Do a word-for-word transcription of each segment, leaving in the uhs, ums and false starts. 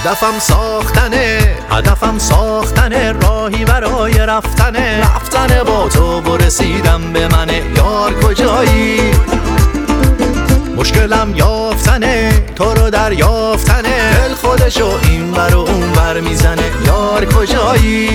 هدفم ساختنه، هدفم ساختنه، راهی برای رفتنه، رفتنه با تو و رسیدم به منه. یار کجایی؟ مشکلم یافتنه، تو رو دریافتنه، دل خودشو این بر و اون بر میزنه. یار کجایی؟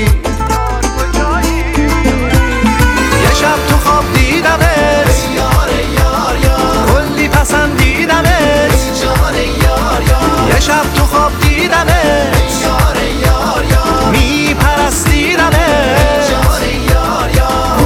یه شب تو خواب دیدمت، یار یار یار، کلی پسندیدمت، جان یار یار. یه شب تو خواب دیدمت، یار یار یار، میپرستیدمت، جان یار یار.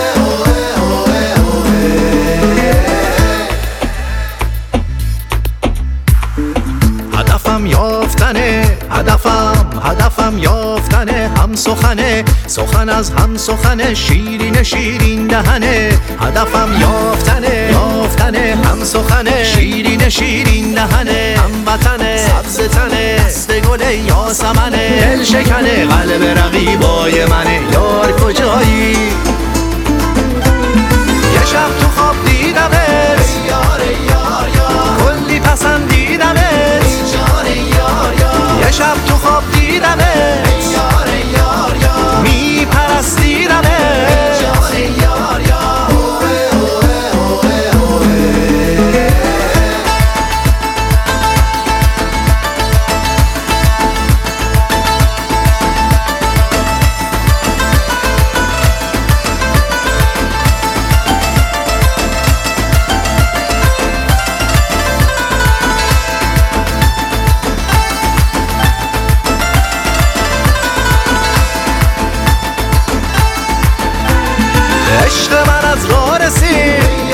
هدفم یافتنه، هدفم هدفم یافتنه، هم سخنه، سخن از هم سخنه، شیرین شیرین دهنه. هدفم یافتنه، یافتنه، هم سخنه، شیرین شیرین دهنه، هم وطنه، سبز تنه، دست گل یاسمنه، دل شکنه، قلب رقیبای منه. یار کجایی؟ یه شب تو خواب دیدمت، یار یار یار، کلی پسندیدمت، جان یار یار. یه شب تو خواب دیدمت، یار یار یار، میپرستیدمت، جان یار یار. عشق من از راه رسید،